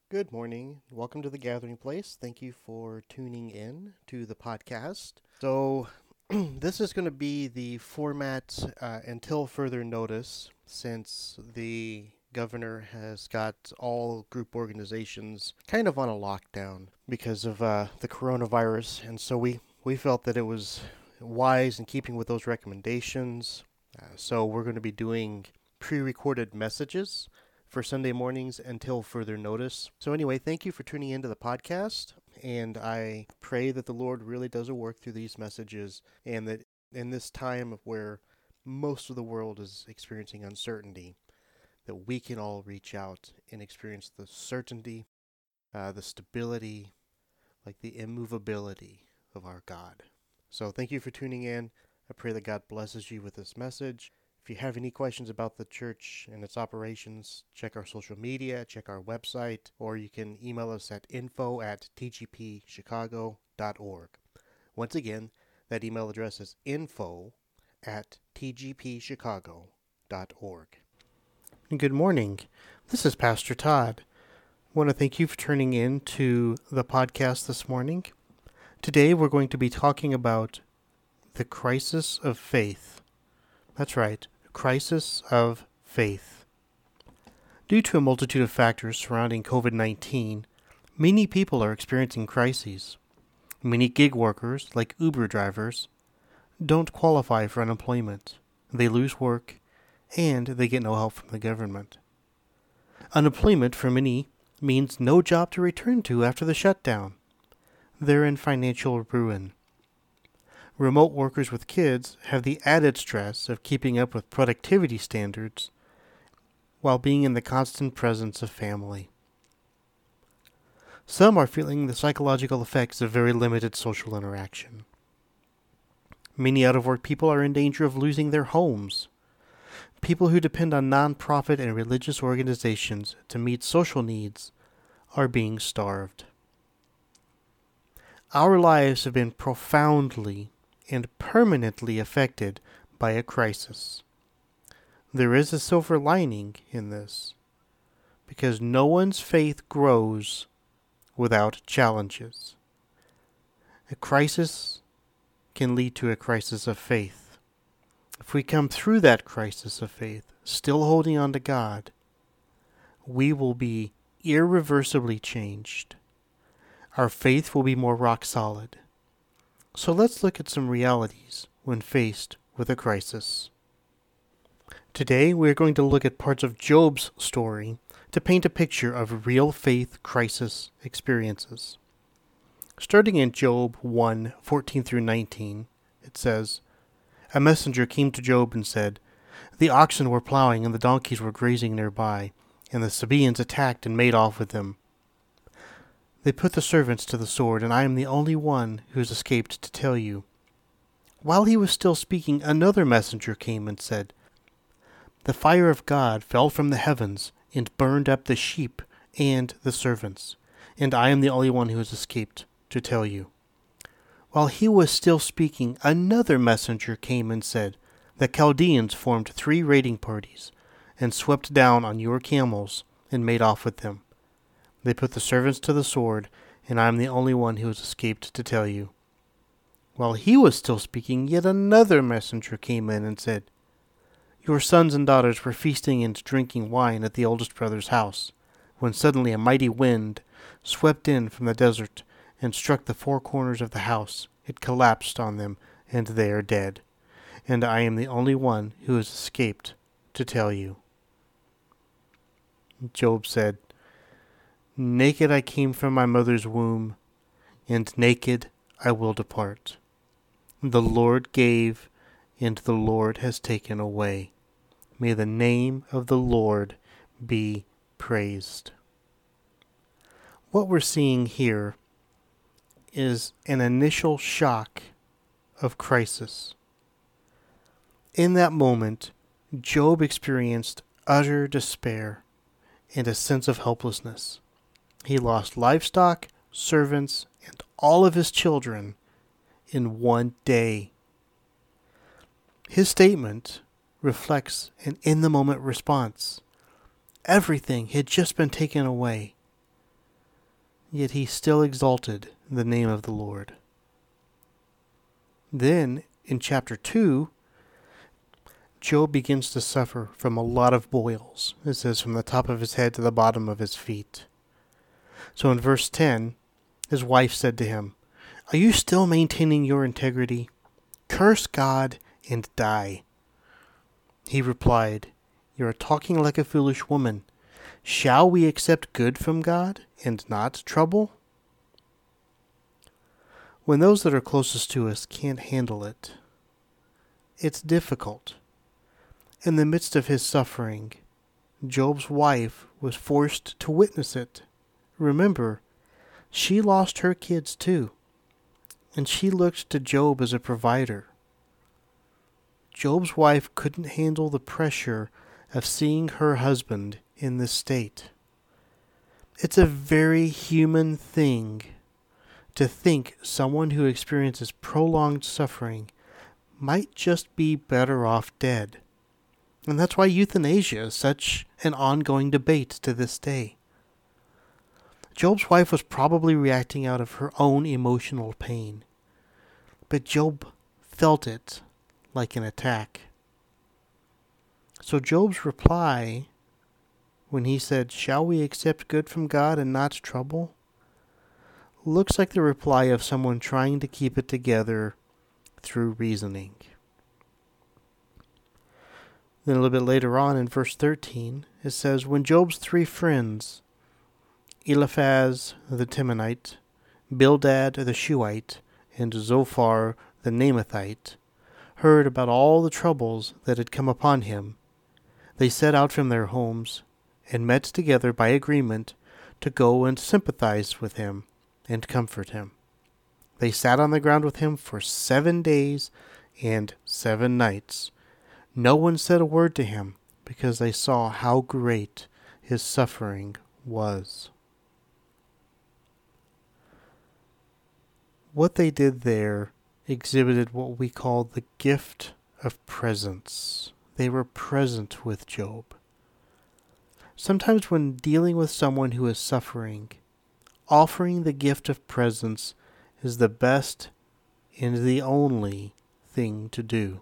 Good morning. Welcome to the Gathering Place. Thank you for tuning in to the podcast. This is going to be the format until further notice, since the governor has got all group organizations kind of on a lockdown because of the coronavirus. And so we felt that it was wise in keeping with those recommendations. So we're going to be doing pre recorded messages for Sunday mornings until further notice. So, anyway, thank you for tuning into the podcast. And I pray that the Lord really does a work through these messages, and that in this time where most of the world is experiencing uncertainty, that we can all reach out and experience the certainty, the stability, like the immovability of our God. So, thank you for tuning in. I pray that God blesses you with this message. If you have any questions about the church and its operations, check our social media, check our website, or you can email us at info@tgpchicago.org. Once again, that email address is info@tgpchicago.org. Good morning. This is Pastor Todd. I want to thank you for tuning in to the podcast this morning. Today we're going to be talking about the crisis of faith. That's right. Crisis of faith. Due to a multitude of factors surrounding COVID-19, many people are experiencing crises. Many gig workers, like Uber drivers, don't qualify for unemployment. They lose work, and they get no help from the government. Unemployment for many means no job to return to after the shutdown. They're in financial ruin. Remote workers with kids have the added stress of keeping up with productivity standards while being in the constant presence of family. Some are feeling the psychological effects of very limited social interaction. Many out-of-work people are in danger of losing their homes. People who depend on nonprofit and religious organizations to meet social needs are being starved. Our lives have been profoundly and permanently affected by a crisis. There is a silver lining in this, because no one's faith grows without challenges. A crisis can lead to a crisis of faith. If we come through that crisis of faith, still holding on to God, we will be irreversibly changed. Our faith will be more rock solid. So let's look at some realities when faced with a crisis. Today we are going to look at parts of Job's story to paint a picture of real faith crisis experiences. Starting in Job 1:14 through 19, it says, "A messenger came to Job and said, 'The oxen were plowing and the donkeys were grazing nearby, and the Sabaeans attacked and made off with them. They put the servants to the sword, and I am the only one who has escaped to tell you.' While he was still speaking, another messenger came and said, 'The fire of God fell from the heavens and burned up the sheep and the servants, and I am the only one who has escaped to tell you.' While he was still speaking, another messenger came and said, 'The Chaldeans formed 3 raiding parties and swept down on your camels and made off with them. They put the servants to the sword, and I am the only one who has escaped to tell you.' While he was still speaking, yet another messenger came in and said, 'Your sons and daughters were feasting and drinking wine at the oldest brother's house, when suddenly a mighty wind swept in from the desert and struck the 4 corners of the house. It collapsed on them, and they are dead. And I am the only one who has escaped to tell you.' Job said, 'Naked I came from my mother's womb, and naked I will depart. The Lord gave, and the Lord has taken away. May the name of the Lord be praised.' What we're seeing here is an initial shock of crisis. In that moment, Job experienced utter despair and a sense of helplessness. He lost livestock, servants, and all of his children in one day. His statement reflects an in-the-moment response. Everything had just been taken away. yet he still exalted the name of the Lord. Then, in chapter 2, Job begins to suffer from a lot of boils. It says from the top of his head to the bottom of his feet. So in verse 10, his wife said to him, "Are you still maintaining your integrity? Curse God and die." He replied, "You are talking like a foolish woman. Shall we accept good from God and not trouble?" When those that are closest to us can't handle it, it's difficult. In the midst of his suffering, Job's wife was forced to witness it. Remember, she lost her kids too, and she looked to Job as a provider. Job's wife couldn't handle the pressure of seeing her husband in this state. It's a very human thing to think someone who experiences prolonged suffering might just be better off dead. And that's why euthanasia is such an ongoing debate to this day. Job's wife was probably reacting out of her own emotional pain, but Job felt it like an attack. So Job's reply, when he said, "Shall we accept good from God and not trouble?" looks like the reply of someone trying to keep it together through reasoning. Then a little bit later on in verse 13, it says, "When Job's 3 friends, Eliphaz the Temanite, Bildad the Shuhite, and Zophar the Naamathite, heard about all the troubles that had come upon him, they set out from their homes and met together by agreement to go and sympathize with him and comfort him. They sat on the ground with him for 7 days and 7 nights. No one said a word to him because they saw how great his suffering was." What they did there exhibited what we call the gift of presence. They were present with Job. Sometimes when dealing with someone who is suffering, offering the gift of presence is the best and the only thing to do.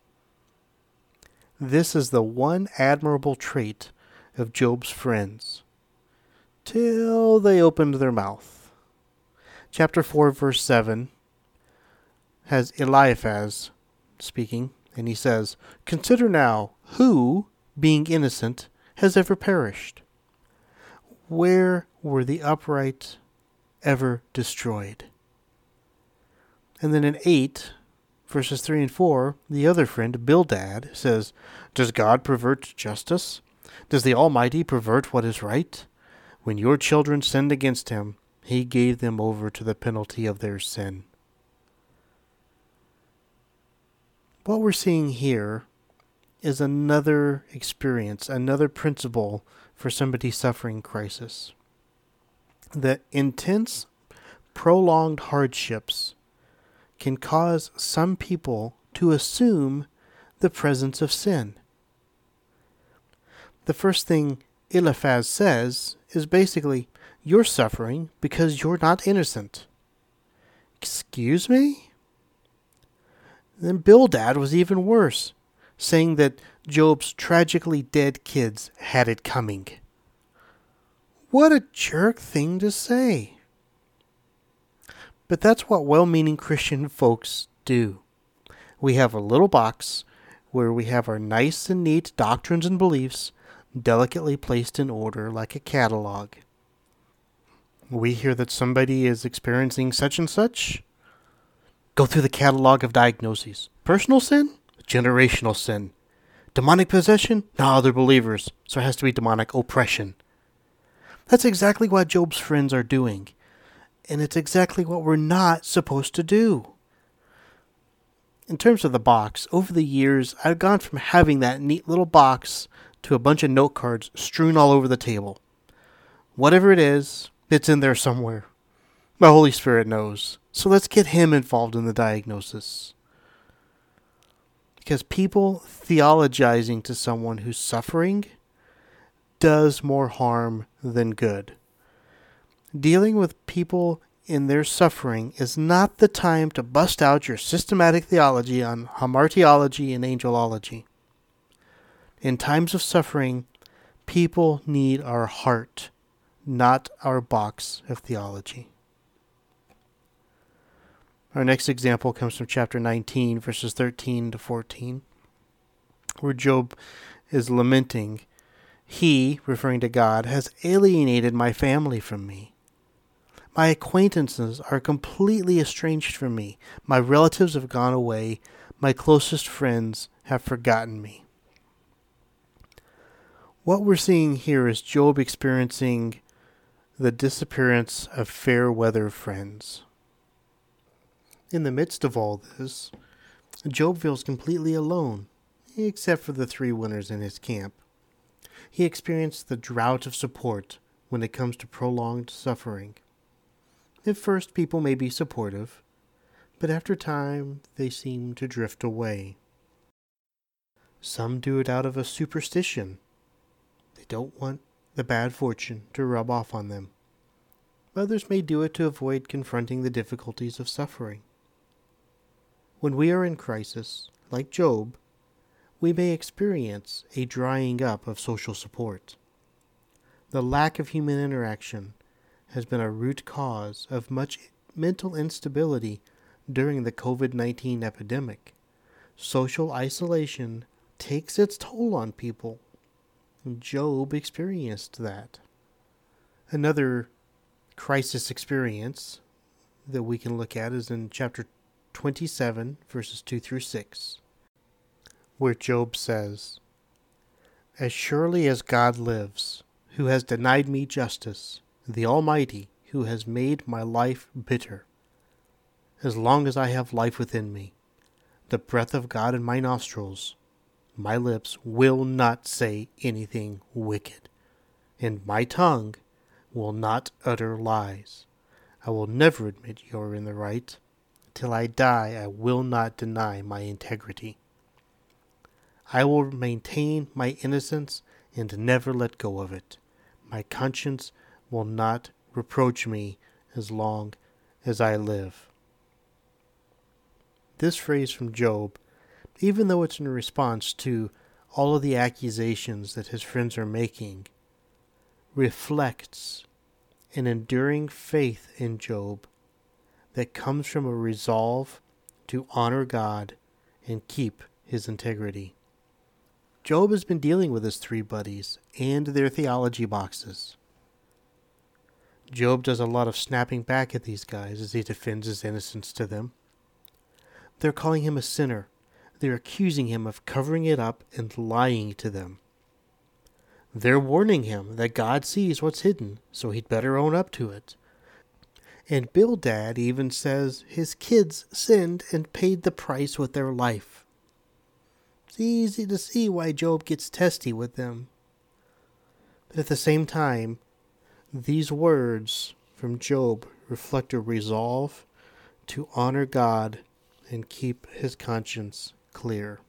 This is the one admirable trait of Job's friends, till they opened their mouth. Chapter 4, verse 7 has Eliphaz speaking, and he says, "Consider now, who, being innocent, has ever perished? Where were the upright ever destroyed?" And then in 8, verses 3 and 4, the other friend, Bildad, says, "Does God pervert justice? Does the Almighty pervert what is right? When your children sinned against him, he gave them over to the penalty of their sin." What we're seeing here is another experience, another principle for somebody suffering crisis. That intense, prolonged hardships can cause some people to assume the presence of sin. The first thing Eliphaz says is basically, "You're suffering because you're not innocent." Excuse me? Then Bildad was even worse, saying that Job's tragically dead kids had it coming. What a jerk thing to say. But that's what well-meaning Christian folks do. We have a little box where we have our nice and neat doctrines and beliefs delicately placed in order like a catalog. We hear that somebody is experiencing such and such. Go through the catalog of diagnoses. Personal sin? Generational sin. Demonic possession? No, they're believers, so it has to be demonic oppression. That's exactly what Job's friends are doing. And it's exactly what we're not supposed to do. In terms of the box, over the years, I've gone from having that neat little box to a bunch of note cards strewn all over the table. Whatever it is, it's in there somewhere. The Holy Spirit knows. So let's get him involved in the diagnosis. Because people theologizing to someone who's suffering does more harm than good. Dealing with people in their suffering is not the time to bust out your systematic theology on hamartiology and angelology. In times of suffering, people need our heart, not our box of theology. Our next example comes from chapter 19, verses 13 to 14, where Job is lamenting, "He," referring to God, "has alienated my family from me. My acquaintances are completely estranged from me. My relatives have gone away. My closest friends have forgotten me." What we're seeing here is Job experiencing the disappearance of fair weather friends. In the midst of all this, Job feels completely alone, except for the 3 winners in his camp. He experienced the drought of support when it comes to prolonged suffering. At first, people may be supportive, but after time, they seem to drift away. Some do it out of a superstition. They don't want the bad fortune to rub off on them. Others may do it to avoid confronting the difficulties of suffering. When we are in crisis, like Job, we may experience a drying up of social support. The lack of human interaction has been a root cause of much mental instability during the COVID-19 epidemic. Social isolation takes its toll on people. Job experienced that. Another crisis experience that we can look at is in chapter 27, verses 2 through 6, where Job says, "As surely as God lives, who has denied me justice, the Almighty, who has made my life bitter, as long as I have life within me, the breath of God in my nostrils, my lips will not say anything wicked, and my tongue will not utter lies. I will never admit you are in the right. Till I die, I will not deny my integrity. I will maintain my innocence and never let go of it. My conscience will not reproach me as long as I live." This phrase from Job, even though it's in response to all of the accusations that his friends are making, reflects an enduring faith in Job that comes from a resolve to honor God and keep his integrity. Job has been dealing with his 3 buddies and their theology boxes. Job does a lot of snapping back at these guys as he defends his innocence to them. They're calling him a sinner. They're accusing him of covering it up and lying to them. They're warning him that God sees what's hidden, so he'd better own up to it. And Bildad even says his kids sinned and paid the price with their life. It's easy to see why Job gets testy with them. But at the same time, these words from Job reflect a resolve to honor God and keep his conscience clear.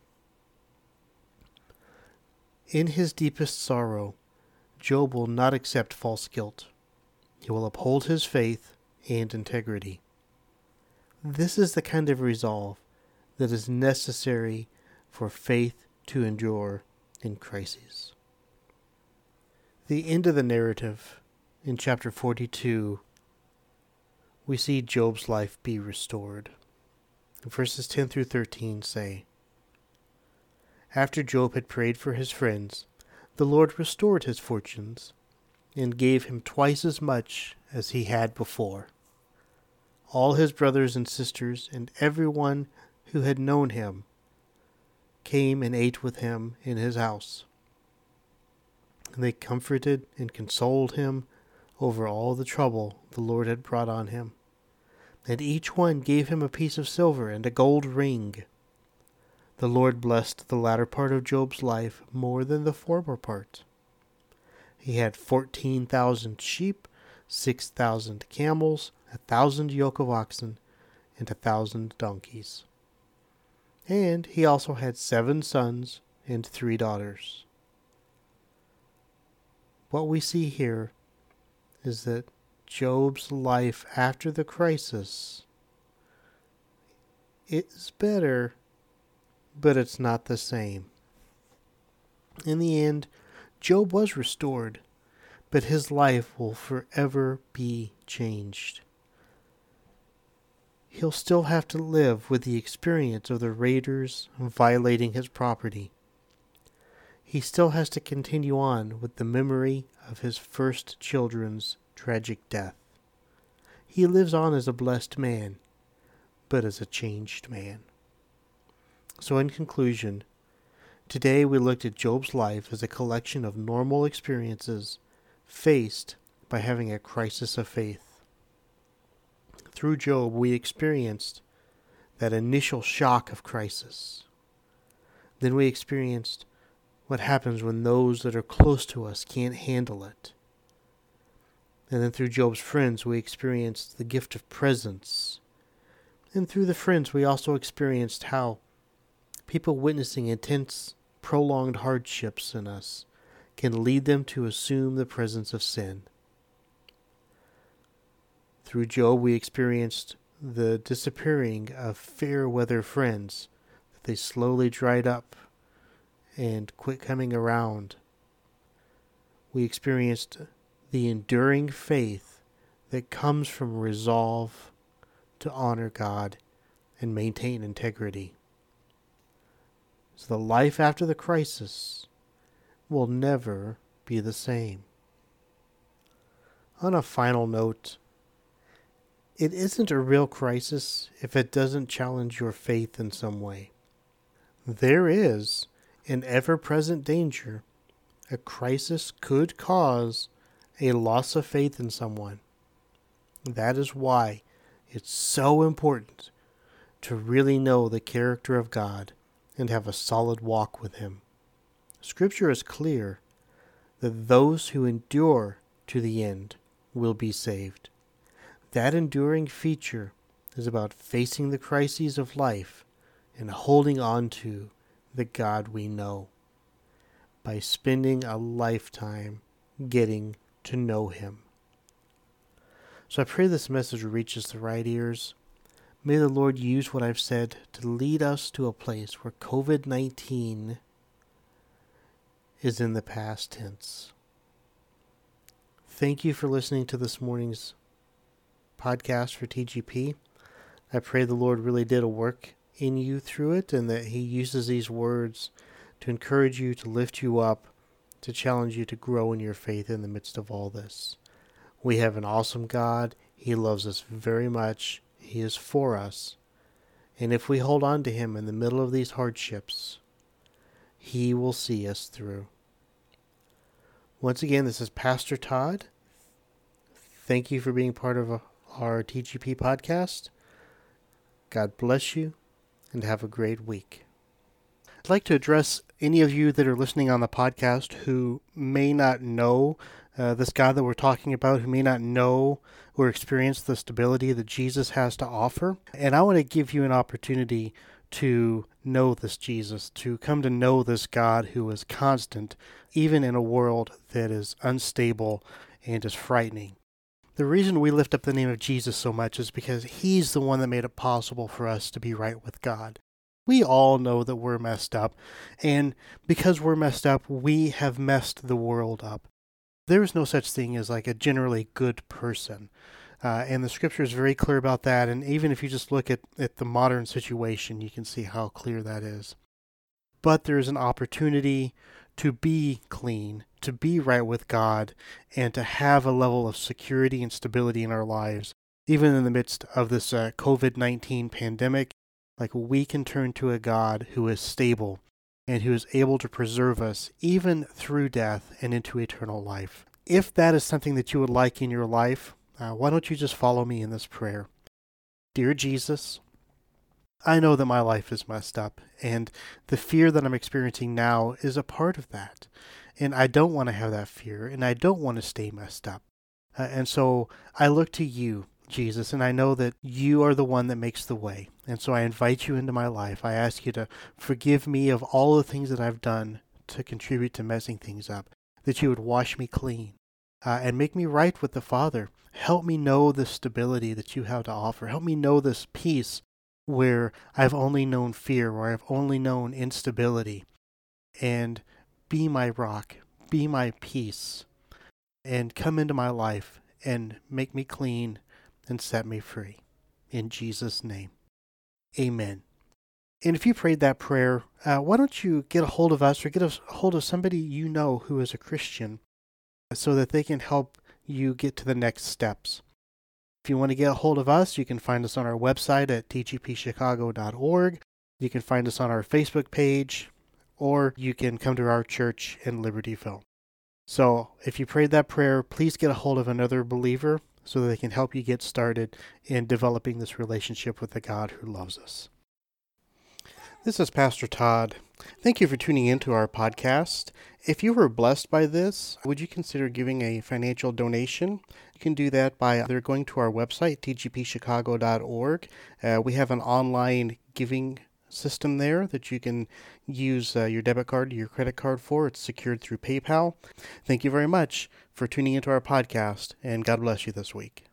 In his deepest sorrow, Job will not accept false guilt. He will uphold his faith and integrity. This is the kind of resolve that is necessary for faith to endure in crises. The end of the narrative, in chapter 42, we see Job's life be restored. Verses 10 through 13 say, "After Job had prayed for his friends, the Lord restored his fortunes and gave him twice as much as he had before. All his brothers and sisters and everyone who had known him came and ate with him in his house. They comforted and consoled him over all the trouble the Lord had brought on him, and each one gave him a piece of silver and a gold ring. The Lord blessed the latter part of Job's life more than the former part. He had 14,000 sheep, 6,000 camels, 1,000 yoke of oxen, and 1,000 donkeys. And he also had 7 sons and 3 daughters." What we see here is that Job's life after the crisis is better, but it's not the same. In the end, Job was restored, but his life will forever be changed. He'll still have to live with the experience of the raiders violating his property. He still has to continue on with the memory of his first children's tragic death. He lives on as a blessed man, but as a changed man. So in conclusion, today we looked at Job's life as a collection of normal experiences faced by having a crisis of faith. Through Job, we experienced that initial shock of crisis. Then we experienced what happens when those that are close to us can't handle it. And then through Job's friends, we experienced the gift of presence. And through the friends, we also experienced how people witnessing intense, prolonged hardships in us can lead them to assume the presence of sin. Through Job, we experienced the disappearing of fair weather friends, that they slowly dried up and quit coming around. We experienced the enduring faith that comes from resolve to honor God and maintain integrity. So the life after the crisis will never be the same. On a final note, it isn't a real crisis if it doesn't challenge your faith in some way. There is an ever-present danger a crisis could cause a loss of faith in someone. That is why it's so important to really know the character of God and have a solid walk with Him. Scripture is clear that those who endure to the end will be saved. That enduring feature is about facing the crises of life and holding on to the God we know by spending a lifetime getting to know Him. So I pray this message reaches the right ears. May the Lord use what I've said to lead us to a place where COVID-19 is in the past tense. Thank you for listening to this morning's podcast for TGP. I pray the Lord really did a work in you through it, and that He uses these words to encourage you, to lift you up, to challenge you to grow in your faith in the midst of all this. We have an awesome God. He loves us very much. He is for us. And if we hold on to Him in the middle of these hardships, He will see us through. Once again, this is Pastor Todd. Thank you for being part of our TGP podcast. God bless you, and have a great week. I'd like to address any of you that are listening on the podcast who may not know this God that we're talking about, who may not know or experience the stability that Jesus has to offer. And I want to give you an opportunity to know this Jesus, to come to know this God who is constant, even in a world that is unstable and is frightening. The reason we lift up the name of Jesus so much is because He's the one that made it possible for us to be right with God. We all know that we're messed up, and because we're messed up, we have messed the world up. There is no such thing as like a generally good person, and the Scripture is very clear about that, and even if you just look at the modern situation, you can see how clear that is. But there is an opportunity to be clean, to be right with God, and to have a level of security and stability in our lives, even in the midst of this COVID-19 pandemic. Like, we can turn to a God who is stable and who is able to preserve us even through death and into eternal life. If that is something that you would like in your life, why don't you just follow me in this prayer? Dear Jesus, I know that my life is messed up, and the fear that I'm experiencing now is a part of that. And I don't want to have that fear, and I don't want to stay messed up. And so I look to you, Jesus, and I know that you are the one that makes the way. And so I invite you into my life. I ask you to forgive me of all the things that I've done to contribute to messing things up, that you would wash me clean, and make me right with the Father. Help me know the stability that you have to offer. Help me know this peace where I've only known fear, where I've only known instability. And be my rock, be my peace, and come into my life and make me clean and set me free. In Jesus' name, amen. And if you prayed that prayer, why don't you get a hold of us or get a hold of somebody you know who is a Christian so that they can help you get to the next steps. If you want to get a hold of us, you can find us on our website at tgpchicago.org. You can find us on our Facebook page, or you can come to our church in Libertyville. So if you prayed that prayer, please get a hold of another believer so that they can help you get started in developing this relationship with the God who loves us. This is Pastor Todd. Thank you for tuning into our podcast. If you were blessed by this, would you consider giving a financial donation? You can do that by either going to our website, tgpchicago.org. We have an online giving system there that you can use your debit card or your credit card for. It's secured through PayPal. Thank you very much for tuning into our podcast, and God bless you this week.